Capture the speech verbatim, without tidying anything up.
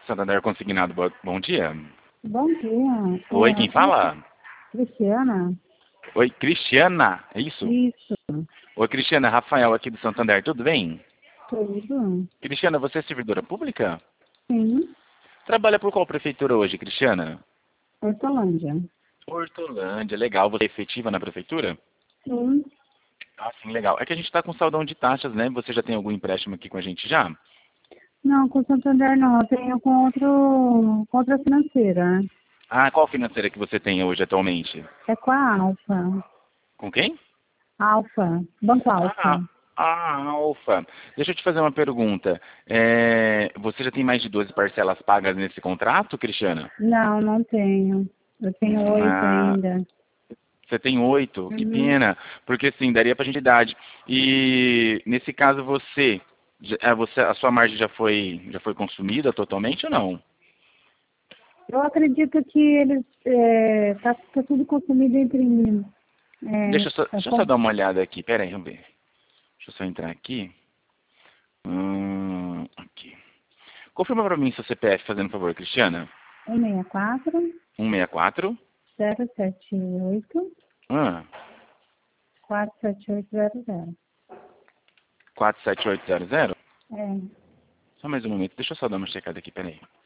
Santander Consignado, bo- bom dia. Bom dia. Oi, É, quem fala? Cristiana? Oi, Cristiana, é isso? Isso. Oi, Cristiana, Rafael aqui do Santander, tudo bem? Tudo? Cristiana, você é servidora pública? Sim. Trabalha por qual prefeitura hoje, Cristiana? Hortolândia. Hortolândia, legal. Você é efetiva na prefeitura? Sim. Ah, sim, legal. É que a gente está com saudão de taxas, né? Você já tem algum empréstimo aqui com a gente já? Não, com Santander não. Eu tenho com outro, com outra financeira. Ah, qual financeira que você tem hoje atualmente? É com a Alfa. Com quem? Alfa. Banco Ah, Alfa. a Alfa. Deixa eu te fazer uma pergunta. É, você já tem mais de doze parcelas pagas nesse contrato, Cristiana? Não, não tenho. Eu tenho oito Ah, ainda. você tem oito? Que Uhum. pena. Porque sim, daria pra gente idade. E nesse caso você, já- é, você, a sua margem já foi, já foi consumida totalmente ou não? Eu acredito que eles é, tá, tá tudo consumido entre mim. Deixa eu só, É, é deixa eu só com dar uma olhada aqui. Pera aí, vamos ver. Deixa eu só entrar aqui. Hum, aqui. Confirma pra mim seu C P F, fazendo favor, Cristiana. um seis quatro, um seis quatro. zero sete oito, Ah, quatro sete oito zero zero. quatro sete oito zero zero. É. Só mais um momento. Deixa eu só dar uma checada aqui, peraí.